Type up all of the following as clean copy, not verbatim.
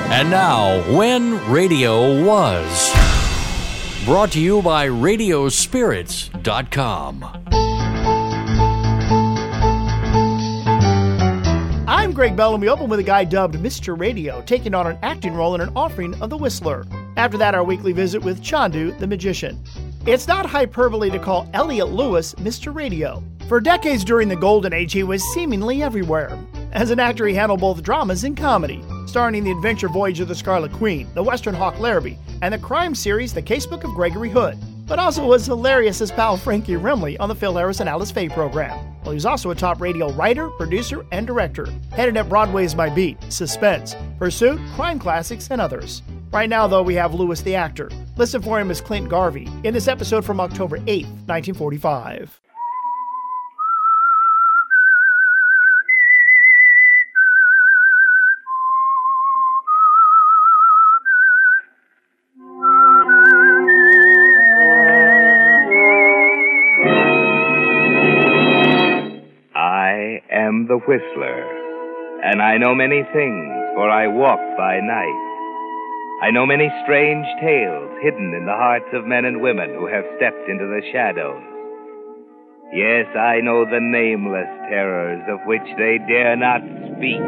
And now, When Radio Was. Brought to you by Radiospirits.com. I'm Greg Bell, and we open with a guy dubbed Mr. Radio, taking on an acting role in an offering of The Whistler. After that, our weekly visit with Chandu, the magician. It's not hyperbole to call Elliot Lewis Mr. Radio. For decades during the Golden Age, he was seemingly everywhere. As an actor, he handled both dramas and comedy, starring in The Adventure Voyage of the Scarlet Queen, The Western Hawk Larrabee, and the crime series The Casebook of Gregory Hood, but also was hilarious as pal Frankie Rimley on the Phil Harris and Alice Faye program. Well, he was also a top radio writer, producer, and director, headed at Broadway's My Beat, Suspense, Pursuit, Crime Classics, and others. Right now, though, we have Lewis the actor. Listen for him as Clint Garvey in this episode from October 8th, 1945. I am the Whistler, and I know many things, for I walk by night. I know many strange tales hidden in the hearts of men and women who have stepped into the shadows. Yes, I know the nameless terrors of which they dare not speak.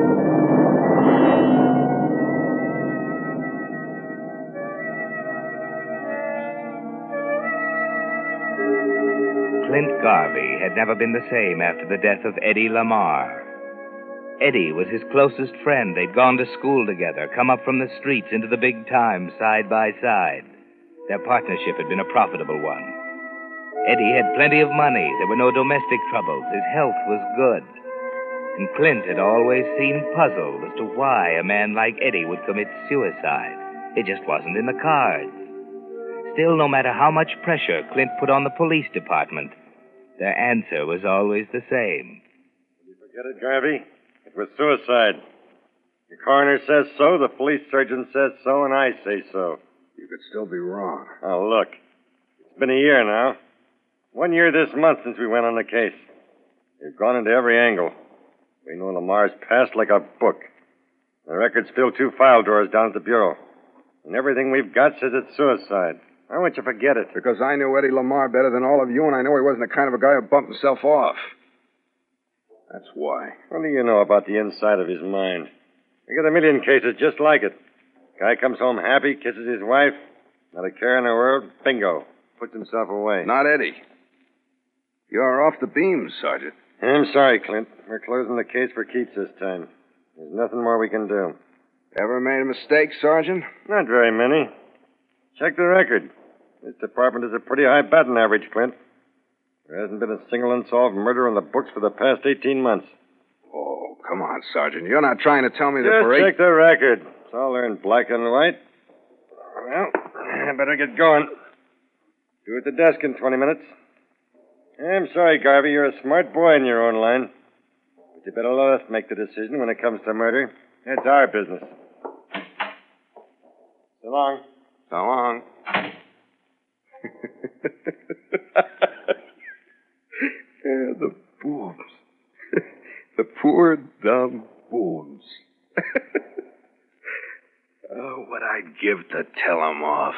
Clint Garvey had never been the same after the death of Eddie Lamar. Eddie was his closest friend. They'd gone to school together, come up from the streets into the big time side by side. Their partnership had been a profitable one. Eddie had plenty of money. There were no domestic troubles. His health was good. And Clint had always seemed puzzled as to why a man like Eddie would commit suicide. It just wasn't in the cards. Still, no matter how much pressure Clint put on the police department, their answer was always the same. Did you forget it, Garvey? It was suicide. The coroner says so, the police surgeon says so, and I say so. You could still be wrong. Oh, look. It's been a year now. 1 year this month since we went on the case. We've gone into every angle. We know Lamar's past like a book. The records fill 2 file drawers down at the bureau. And everything we've got says it's suicide. Why won't you forget it? Because I knew Eddie Lamar better than all of you, and I know he wasn't the kind of a guy who bumped himself off. That's why. What do you know about the inside of his mind? We got a million cases just like it. Guy comes home happy, kisses his wife, not a care in the world, bingo, puts himself away. Not Eddie. You're off the beam, Sergeant. I'm sorry, Clint. We're closing the case for keeps this time. There's nothing more we can do. Ever made a mistake, Sergeant? Not very many. Check the record. This department is a pretty high batting average, Clint. There hasn't been a single unsolved murder in the books for the past 18 months. Oh, come on, Sergeant. You're not trying to tell me that Just for check the record. It's all there in black and white. Well, I better get going. Do at the desk in 20 minutes. I'm sorry, Garvey. You're a smart boy in your own line. But you better let us make the decision when it comes to murder. It's our business. So long. So long. Yeah, the boobs. The poor, dumb boobs. Oh, what I'd give to tell 'em off.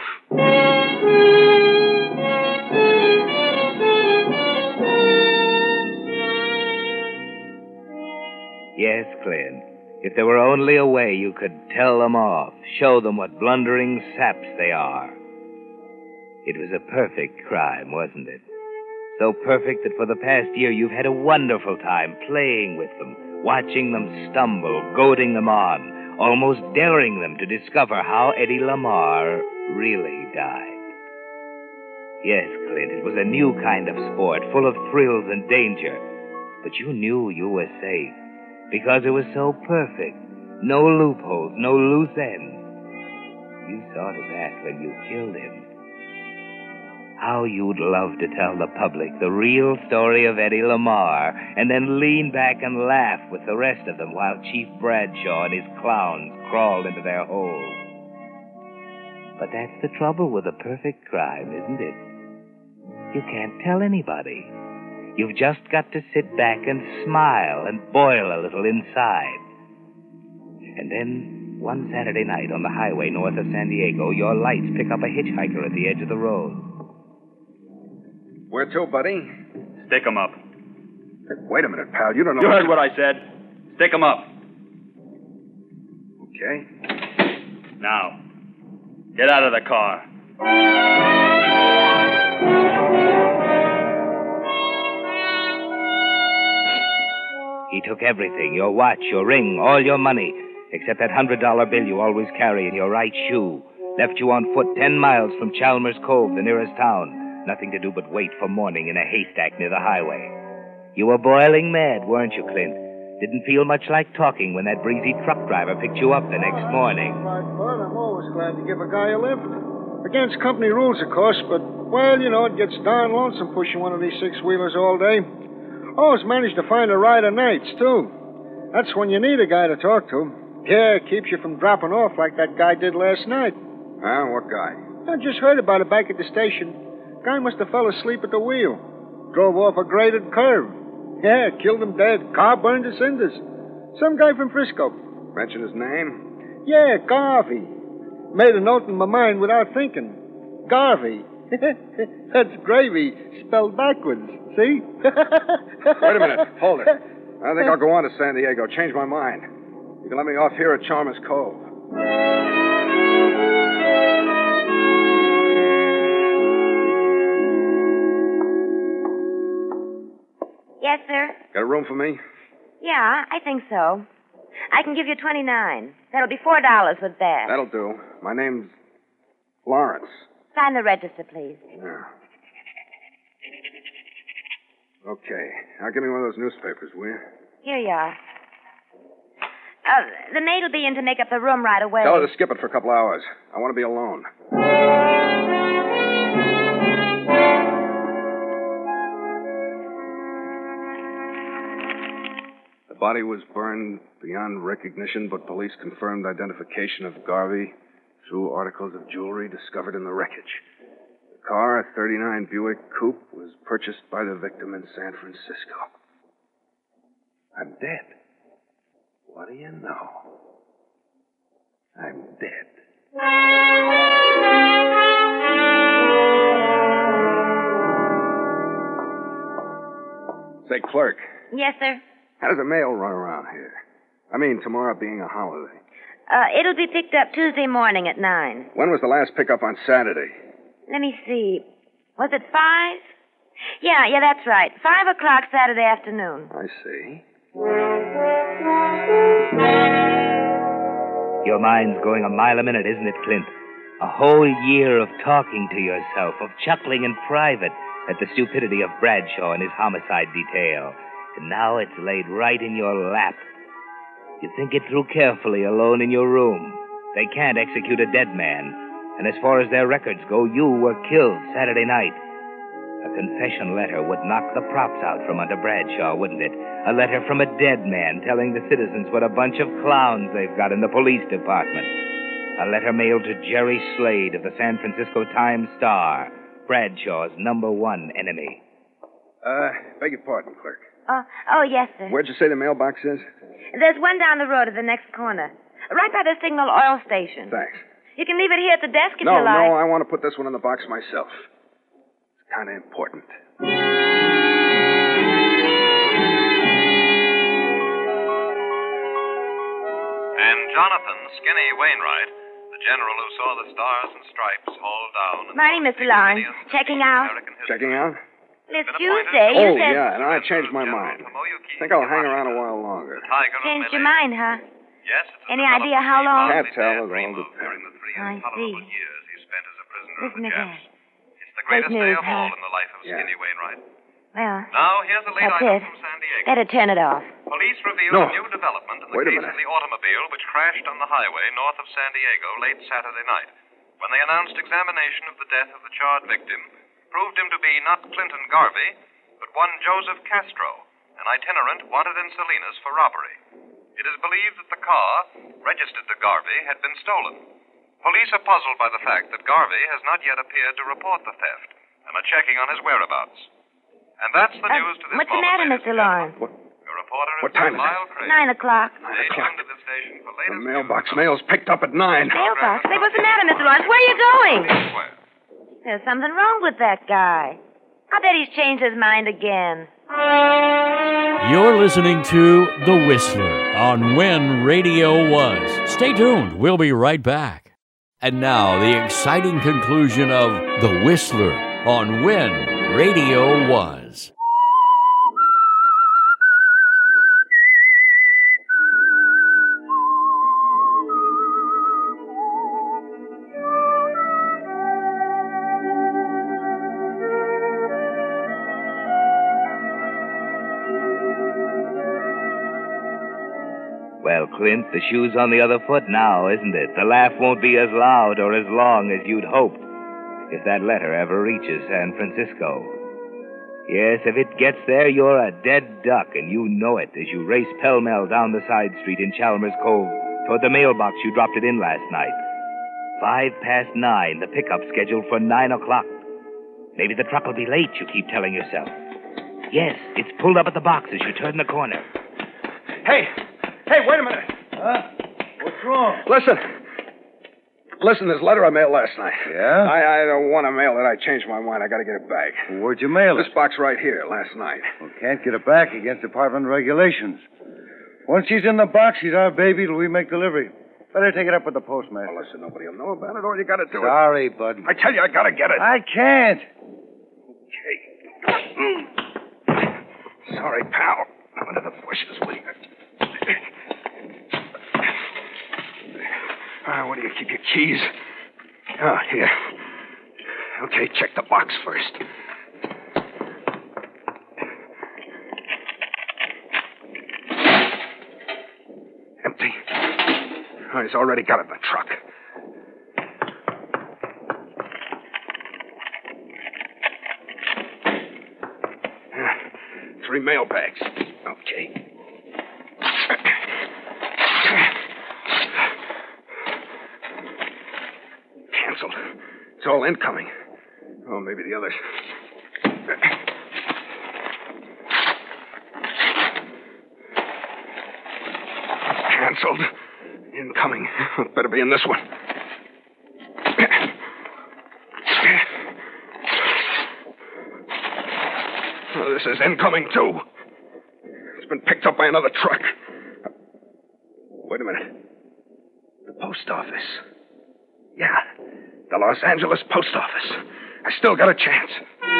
Yes, Clint. If there were only a way you could tell them off, show them what blundering saps they are. It was a perfect crime, wasn't it? So perfect that for the past year you've had a wonderful time playing with them, watching them stumble, goading them on, almost daring them to discover how Eddie Lamar really died. Yes, Clint, it was a new kind of sport, full of thrills and danger. But you knew you were safe, because it was so perfect. No loopholes, no loose ends. You saw to that when you killed him. How you'd love to tell the public the real story of Eddie Lamar, and then lean back and laugh with the rest of them while Chief Bradshaw and his clowns crawled into their holes. But that's the trouble with a perfect crime, isn't it? You can't tell anybody. You've just got to sit back and smile and boil a little inside. And then One Saturday night on the highway north of San Diego, your lights pick up a hitchhiker at the edge of the road. Where to, buddy? Stick 'em up. Hey, wait a minute, pal. You don't know... You heard what I said. Stick 'em up. Okay. Now, get out of the car. He took everything, your watch, your ring, all your money, except that $100 bill you always carry in your right shoe. Left you on foot 10 miles from Chalmers Cove, the nearest town. Nothing to do but wait for morning in a haystack near the highway. You were boiling mad, weren't you, Clint? Didn't feel much like talking when that breezy truck driver picked you up the next morning. But I'm always glad to give a guy a lift. Against company rules, of course, but, well, you know, it gets darn lonesome pushing one of these six-wheelers all day. Always manage to find a ride of nights, too. That's when you need a guy to talk to. Yeah, it keeps you from dropping off like that guy did last night. Huh? What guy? I just heard about it back at the station. Guy must have fell asleep at the wheel. Drove off a graded curve. Yeah, killed him dead. Car burned to cinders. Some guy from Frisco. Mention his name? Yeah, Garvey. Made a note in my mind without thinking. Garvey. That's gravy spelled backwards. See? Wait a minute. Hold it. I think I'll go on to San Diego. Change my mind. You can let me off here at Chalmers Cove. Yes, sir? Got a room for me? Yeah, I think so. I can give you $29. That'll be $4 with that. That'll do. My name's Lawrence. Sign the register, please. Yeah. Okay. Now give me one of those newspapers, will you? Here you are. The maid will be in to make up the room right away. Tell her to skip it for a couple hours. I want to be alone. The body was burned beyond recognition, but police confirmed identification of Garvey through articles of jewelry discovered in the wreckage. The car, a 39 Buick Coupe, was purchased by the victim in San Francisco. I'm dead. What do you know? I'm dead. Say, clerk. Yes, sir? How does the mail run around here? I mean, tomorrow being a holiday. It'll be picked up Tuesday morning at 9. When was the last pickup on Saturday? Let me see. Was it 5? Yeah, that's right. 5 o'clock Saturday afternoon. I see. Your mind's going a mile a minute, isn't it, Clint? A whole year of talking to yourself, of chuckling in private at the stupidity of Bradshaw and his homicide detail. And now it's laid right in your lap. You think it through carefully alone in your room. They can't execute a dead man. And as far as their records go, you were killed Saturday night. A confession letter would knock the props out from under Bradshaw, wouldn't it? A letter from a dead man telling the citizens what a bunch of clowns they've got in the police department. A letter mailed to Jerry Slade of the San Francisco Times-Star, Bradshaw's #1 enemy. Beg your pardon, clerk. Oh, yes, sir. Where'd you say the mailbox is? There's one down the road at the next corner. Right by the Signal Oil Station. Thanks. You can leave it here at the desk if No, you like. no, I want to put this one in the box myself. It's kind of important. And Jonathan Skinny Wainwright, the general who saw the stars and stripes haul down... Morning, Mr. Lawrence. Checking out? Checking out? It's Tuesday. You Oh, said... yeah, and I changed my mind. Think I'll hang around a while longer. Changed your mind, huh? Yes, Any idea how long? Can't tell. It all depends. I see. Years he spent as a prisoner Isn't it that? It's the greatest Great day news, of all huh? in the life of Yeah. Skinny Wainwright. Well, Now, here's a late that's item it. from San Diego. Better turn it off. Police reveal No. a new development in the Wait a case minute. of the automobile which crashed on the highway north of San Diego late Saturday night, when they announced examination of the death of the charred victim proved him to be not Clinton Garvey, but one Joseph Castro, an itinerant wanted in Salinas for robbery. It is believed that the car, registered to Garvey, had been stolen. Police are puzzled by the fact that Garvey has not yet appeared to report the theft and are checking on his whereabouts. And that's the news to this What's the moment, matter, ladies Mr. and gentlemen. Lawrence? Your reporter What is time is it? Lyle Craig. 9 o'clock. Stay tuned to this station for latest The mailbox mail's picked up at 9. Mailbox? Hey, what's the matter, Mr. Lawrence? Where are you going? There's something wrong with that guy. I bet he's changed his mind again. You're listening to The Whistler on When Radio Was. Stay tuned. We'll be right back. And now, the exciting conclusion of The Whistler on When Radio Was. Well, Clint, the shoe's on the other foot now, isn't it? The laugh won't be as loud or as long as you'd hoped if that letter ever reaches San Francisco. Yes, if it gets there, you're a dead duck, and you know it as you race pell-mell down the side street in Chalmers Cove toward the mailbox you dropped it in last night. 9:05, the pickup scheduled for 9 o'clock. Maybe the truck will be late, you keep telling yourself. Yes, it's pulled up at the box as you turn the corner. Hey, wait a minute. Huh? What's wrong? Listen, this letter I mailed last night. Yeah? I don't want to mail it. I changed my mind. I got to get it back. Where'd you mail it? This box right here, last night. Well, can't get it back against department regulations. Once she's in the box, she's our baby till we make delivery. Better take it up with the postmaster. Well, listen, nobody will know about it. All you got to do Sorry, bud. I tell you, I got to get it. I can't. Okay. Sorry, pal. I'm under the bushes with you. Where do you keep your keys? Oh, here. Okay, check the box first. Empty. Oh, he's already got it in the truck. Three mail bags. Okay. Canceled. It's all incoming. Oh, maybe the others. Canceled. Incoming. Better be in this one. Oh, this is incoming, too. It's been picked up by another truck. Wait a minute. The post office. Yeah, the Los Angeles post office. I still got a chance.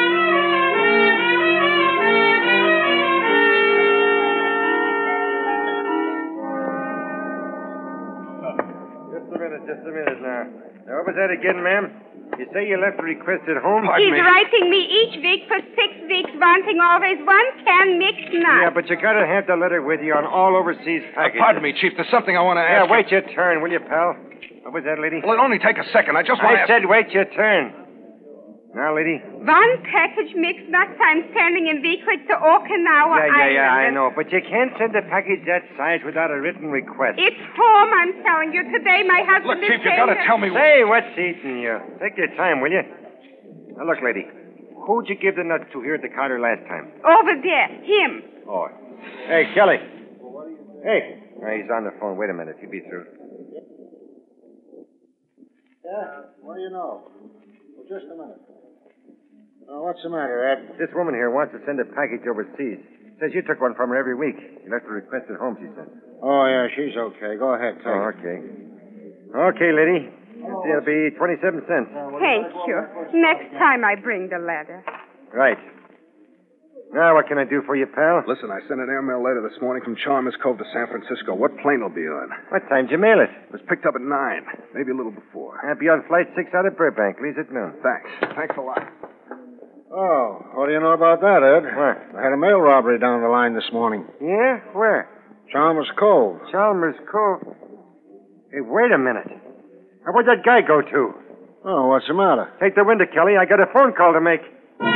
Just a minute now. What was that again, ma'am? You say you left a request at home? He's writing me each week for 6 weeks, wanting always 1 can mixed nuts. Yeah, but you gotta have the letter with you on all overseas packages. Pardon me, Chief. There's something I want to ask. Yeah, wait your turn, will you, pal? What was that, lady? Well, it'll only take a second. I just want to I said wait your turn. Now, lady. 1 package mixed nuts I'm sending in weekly to Okinawa Island. Yeah, I know. But you can't send a package that size without a written request. It's home, I'm telling you. Today my husband Look, is Chief, you gotta tell me... Say, what's eating you? Take your time, will you? Now, look, lady. Who'd you give the nuts to here at the counter last time? Over there. Him. Oh. Hey, Kelly. Hey. He's on the phone. Wait a minute. He'll be through. Yeah? What do you know? Well, just a minute. What's the matter, Ed? This woman here wants to send a package overseas. Says you took one from her every week. You left a request at home, she said. Oh, yeah, she's okay. Go ahead, take it. Okay. Okay, lady. It'll be 27 cents. Thank you. Next time I bring the letter. Right. Now, what can I do for you, pal? Listen, I sent an airmail letter this morning from Chalmers Cove to San Francisco. What plane will be on? What time did you mail it? It was picked up at 9, maybe a little before. I'll be on flight 6 out of Burbank. Leaves at noon. Thanks. Thanks a lot. Oh, what do you know about that, Ed? What? I had a mail robbery down the line this morning. Yeah? Where? Chalmers Cove. Chalmers Cove. Hey, wait a minute. Where'd that guy go to? Oh, what's the matter? Take the window, Kelly. I got a phone call to make.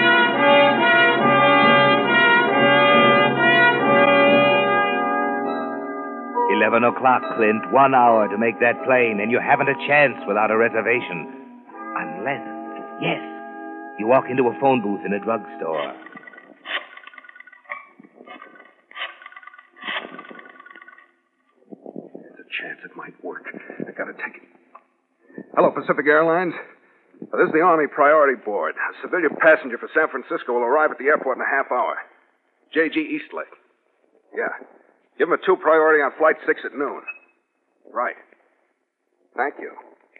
11 o'clock, Clint. 1 hour to make that plane, and you haven't a chance without a reservation. Unless, yes, you walk into a phone booth in a drugstore. It's a chance it might work. I gotta take it. Hello, Pacific Airlines. This is the Army Priority Board. A civilian passenger for San Francisco will arrive at the airport in a half hour. J.G. Eastlake. Yeah. Give him a 2 priority on Flight 6 at noon. Right. Thank you.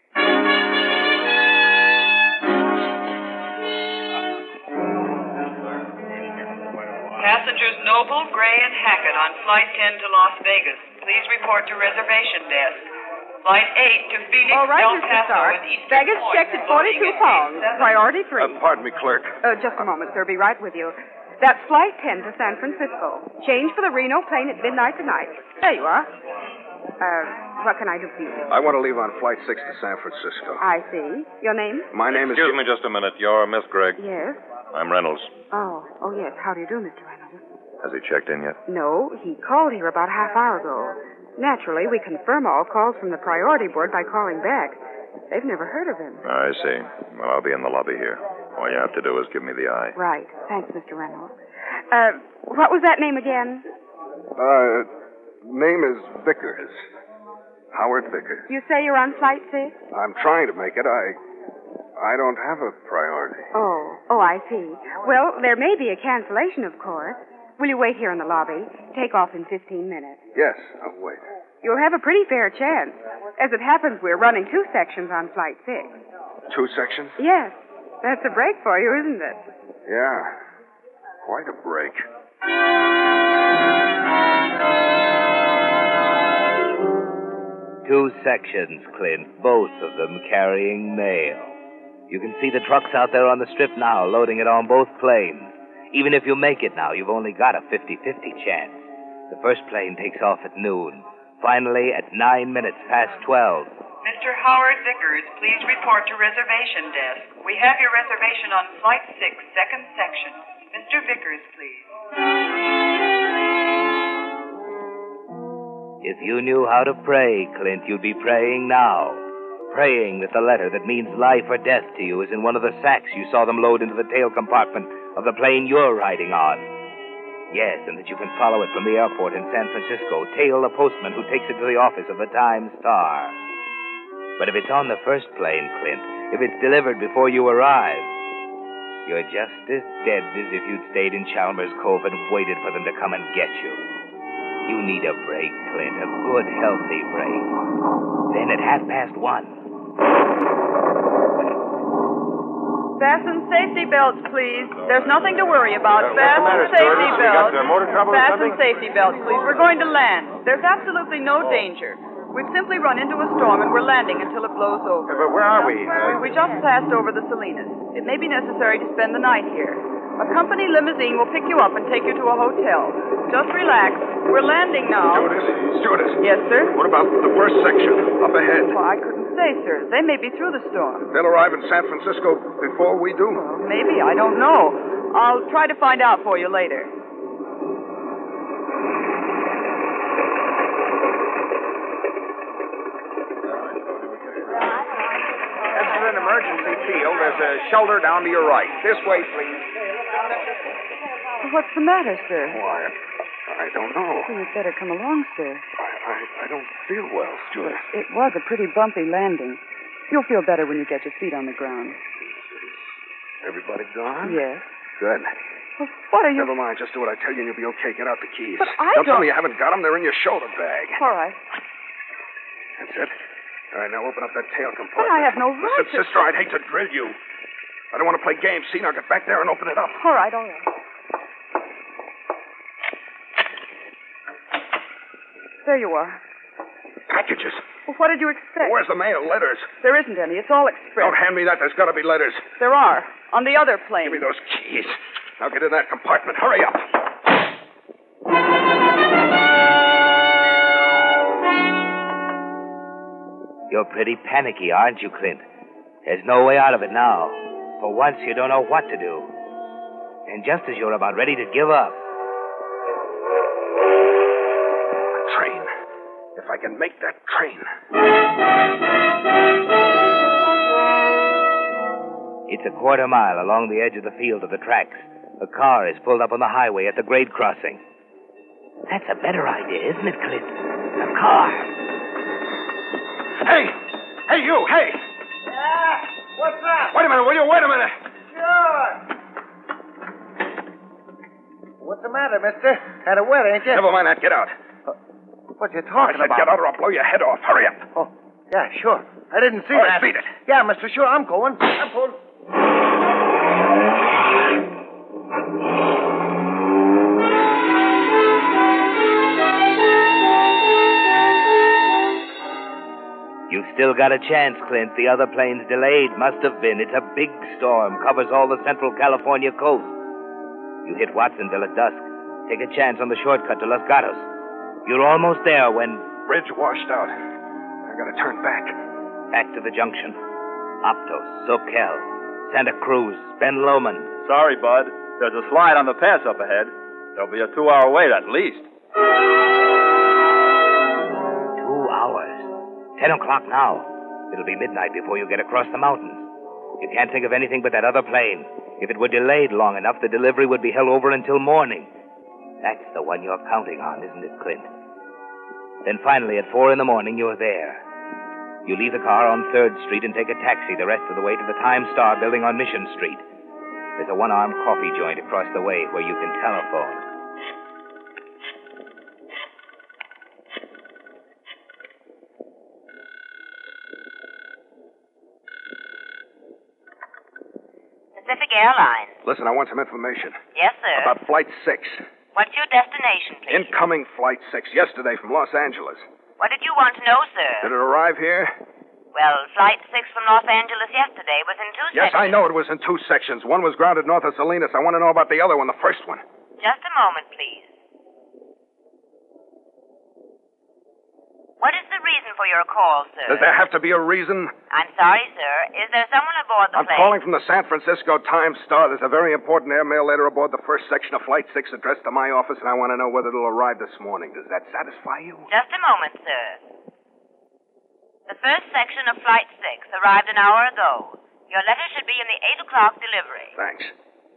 Passengers Noble, Gray, and Hackett on Flight 10 to Las Vegas. Please report to reservation desk. Flight 8 to Phoenix, All right, El Mr. Paso, Stark. and Eastern Baggage Point. checked at 42 pounds. Priority 3. Pardon me, clerk. Just a moment, sir. Be right with you. That's Flight 10 to San Francisco. Change for the Reno plane at midnight tonight. There you are. What can I do for you? I want to leave on Flight 6 to San Francisco. I see. Your name? My name is... Excuse me just a minute. You're Miss Gregg. Yes. I'm Reynolds. Oh, yes. How do you do, Mr. Reynolds? Has he checked in yet? No, he called here about a half hour ago. Naturally, we confirm all calls from the priority board by calling back. They've never heard of him. I see. Well, I'll be in the lobby here. All you have to do is give me the eye. Right. Thanks, Mr. Reynolds. What was that name again? Name is Vickers. Howard Vickers. You say you're on Flight 6? I'm trying to make it. I don't have a priority. Oh, I see. Well, there may be a cancellation, of course. Will you wait here in the lobby? Take off in 15 minutes. Yes, I'll wait. You'll have a pretty fair chance. As it happens, we're running 2 sections on Flight 6. 2 sections? Yes. That's a break for you, isn't it? Yeah. Quite a break. 2 sections, Clint, both of them carrying mail. You can see the trucks out there on the strip now, loading it on both planes. Even if you make it now, you've only got a 50-50 chance. The first plane takes off at noon. Finally, at 9 minutes past 12. Mr. Howard Vickers, please report to reservation desk. We have your reservation on Flight 6, second section. Mr. Vickers, please. If you knew how to pray, Clint, you'd be praying now. Praying that the letter that means life or death to you is in one of the sacks you saw them load into the tail compartment of the plane you're riding on. Yes, and that you can follow it from the airport in San Francisco, tail the postman who takes it to the office of the Times-Star. But if it's on the first plane, Clint, if it's delivered before you arrive, you're just as dead as if you'd stayed in Chalmers Cove and waited for them to come and get you. You need a break, Clint, a good, healthy break. Then at 1:30. Fasten safety belts, please. There's nothing to worry about. Fasten safety belts. motor trouble or Fasten something? safety belts, please. We're going to land. There's absolutely no danger. We've simply run into a storm and we're landing until it blows over. But where are we? We just passed over the Salinas. It may be necessary to spend the night here. A company limousine will pick you up and take you to a hotel. Just relax. We're landing now. Stewardess. Yes, sir? What about the first section up ahead? Well, I couldn't say, sir. They may be through the storm. They'll arrive in San Francisco before we do. Well, maybe. I don't know. I'll try to find out for you later. This is an emergency field. There's a shelter down to your right. This way, please. What's the matter, sir? Why, I don't know. Well, you'd better come along, sir. I don't feel well, Stewart. It was a pretty bumpy landing. You'll feel better when you get your feet on the ground. Everybody gone? Yes. Good. Well, what are you... Never mind. Just do what I tell you and you'll be okay. Get out the keys. But I Don't tell don't- me you haven't got them. They're in your shoulder bag. All right. That's it. All right, now open up that tail compartment. But I have no right Listen, to... sister, I'd hate to drill you. I don't want to play games. See, now get back there and open it up. All right, all right. There you are. Packages. Well, what did you expect? Where's the mail? Letters. There isn't any. It's all express. Don't hand me that. There's got to be letters. There are. On the other plane. Give me those keys. Now get in that compartment. Hurry up. You're pretty panicky, aren't you, Clint? There's no way out of it now. For once, you don't know what to do. And just as you're about ready to give up... A train. If I can make that train. It's a quarter mile along the edge of the field to the tracks. A car is pulled up on the highway at the grade crossing. That's a better idea, isn't it, Clint? A car. Hey! Hey, you! Hey! Yeah? What's up? Wait a minute, will you? Wait a minute! Sure. What's the matter, mister? Had a wet, ain't you? Never mind that. Get out. What you talking I said about? get out or I'll blow your head off. Hurry up. Oh, yeah, sure. I didn't see All right, that. beat it. Yeah, mister, sure, I'm going. I'm going. You've still got a chance, Clint. The other plane's delayed. Must have been. It's a big storm. Covers all the central California coast. You hit Watsonville at dusk. Take a chance on the shortcut to Los Gatos. You're almost there when... Bridge washed out. I gotta turn back. Back to the junction. Optos, Soquel, Santa Cruz, Ben Lomond. Sorry, Bud. There's a slide on the pass up ahead. There'll be a 2-hour wait at least. 2 hours. 10 o'clock now. It'll be midnight before you get across the mountains. You can't think of anything but that other plane. If it were delayed long enough, the delivery would be held over until morning. That's the one you're counting on, isn't it, Clint? Then finally, at 4 a.m, you're there. You leave the car on 3rd Street and take a taxi the rest of the way to the Time Star building on Mission Street. There's a one-armed coffee joint across the way where you can telephone. Pacific Airlines. Listen, I want some information. Yes, sir. About Flight 6. What's your destination, please? Incoming Flight 6 yesterday from Los Angeles. What did you want to know, sir? Did it arrive here? Well, Flight 6 from Los Angeles yesterday was in 2 Yes, sections. I know it was in 2 sections. One was grounded north of Salinas. I want to know about the other one, the first one. Just a moment, please. What is the reason for your call, sir? Does there have to be a reason? I'm sorry, sir. Is there someone aboard the I'm plane? calling from the San Francisco Times Star. There's a very important airmail letter aboard the first section of Flight 6 addressed to my office, and I want to know whether it'll arrive this morning. Does that satisfy you? Just a moment, sir. The first section of Flight 6 arrived an hour ago. Your letter should be in the 8 o'clock delivery. Thanks.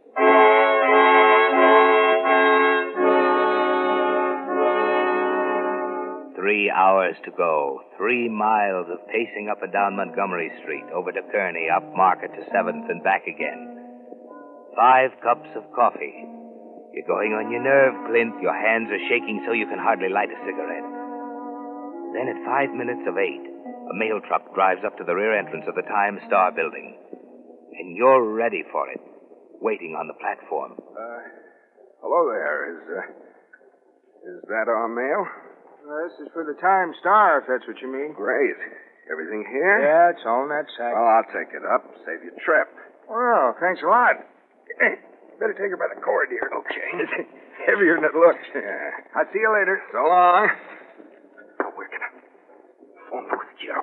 3 hours to go. 3 miles of pacing up and down Montgomery Street, over to Kearny, up Market to 7th, and back again. 5 cups of coffee. You're going on your nerve, Clint. Your hands are shaking so you can hardly light a cigarette. Then at 5 minutes of 8, a mail truck drives up to the rear entrance of the Time Star building. And you're ready for it, waiting on the platform. Hello there. Is that our mail? This is for the Time Star, if that's what you mean. Great. Everything here? Yeah, it's all in that sack. Well, I'll take it up. Save your trip. Well, thanks a lot. Hey, better take her by the cord here. Okay. It's heavier than it looks. Yeah. I'll see you later. So long. Oh, we're gonna phone booth, Joe.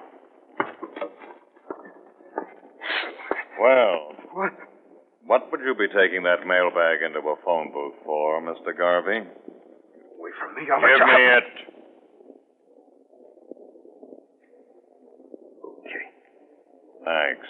Well. What? What would you be taking that mailbag into a phone booth for, Mr. Garvey? Away from me, I'll Give me it. Okay. Thanks.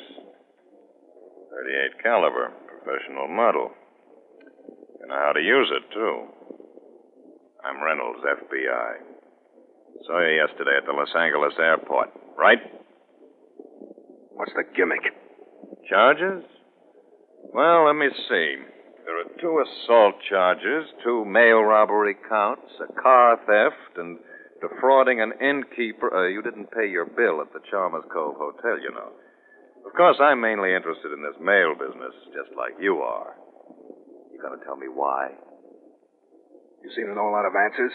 38 caliber, professional model. You know how to use it, too. I'm Reynolds, FBI. Saw you yesterday at the Los Angeles airport, right? What's the gimmick? Charges? Well, let me see. There are 2 assault charges, 2 mail robbery counts, a car theft, and defrauding an innkeeper. You didn't pay your bill at the Chalmers Cove Hotel, you know. Of course, I'm mainly interested in this mail business, just like you are. You gonna tell me why? You seem to know a lot of answers.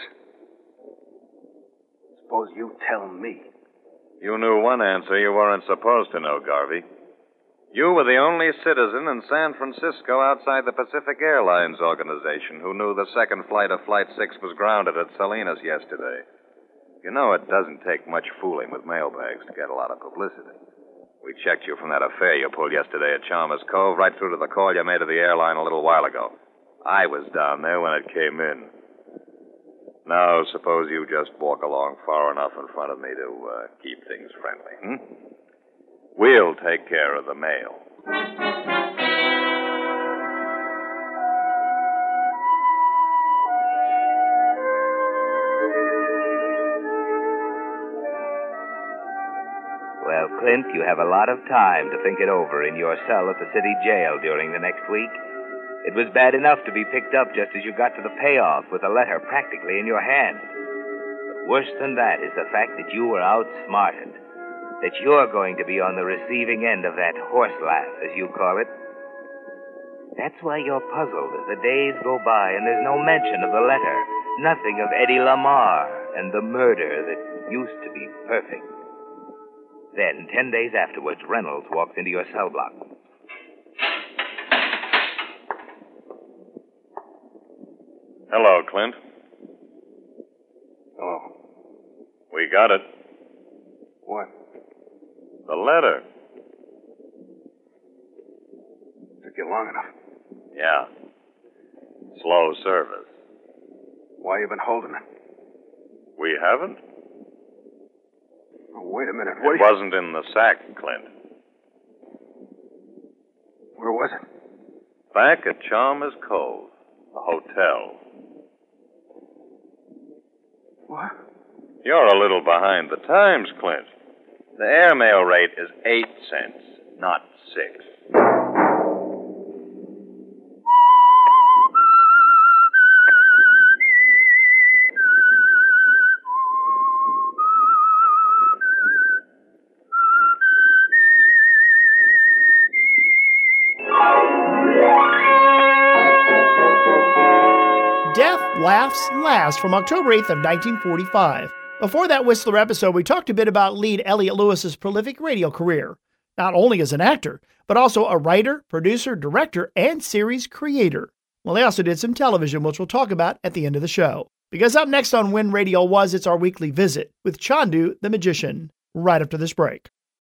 Suppose you tell me. You knew one answer you weren't supposed to know, Garvey. You were the only citizen in San Francisco outside the Pacific Airlines organization who knew the second flight of Flight 6 was grounded at Salinas yesterday. You know it doesn't take much fooling with mailbags to get a lot of publicity. We checked you from that affair you pulled yesterday at Chalmers Cove right through to the call you made to the airline a little while ago. I was down there when it came in. Now, suppose you just walk along far enough in front of me to keep things friendly, We'll take care of the mail. Well, Clint, you have a lot of time to think it over in your cell at the city jail during the next week. It was bad enough to be picked up just as you got to the payoff with a letter practically in your hand. But worse than that is the fact that you were outsmarted. That you're going to be on the receiving end of that horse laugh, as you call it. That's why you're puzzled as the days go by and there's no mention of the letter. Nothing of Eddie Lamar and the murder that used to be perfect. Then, 10 days afterwards, Reynolds walked into your cell block. Hello, Clint. Oh. We got it. What? The letter. Took you long enough. Yeah. Slow service. Why you been holding it? We haven't? Oh, wait a minute. It wasn't in the sack, Clint. Where was it? Back at Chalmers Cove, the hotel. What? You're a little behind the times, Clint. The airmail rate is 8 cents, not 6. Death Laughs Last from October 8th of 1945. Before that Whistler episode, we talked a bit about lead Elliot Lewis's prolific radio career, not only as an actor, but also a writer, producer, director, and series creator. Well, they also did some television, which we'll talk about at the end of the show. Because up next on When Radio Was, it's our weekly visit with Chandu the Magician, right after this break.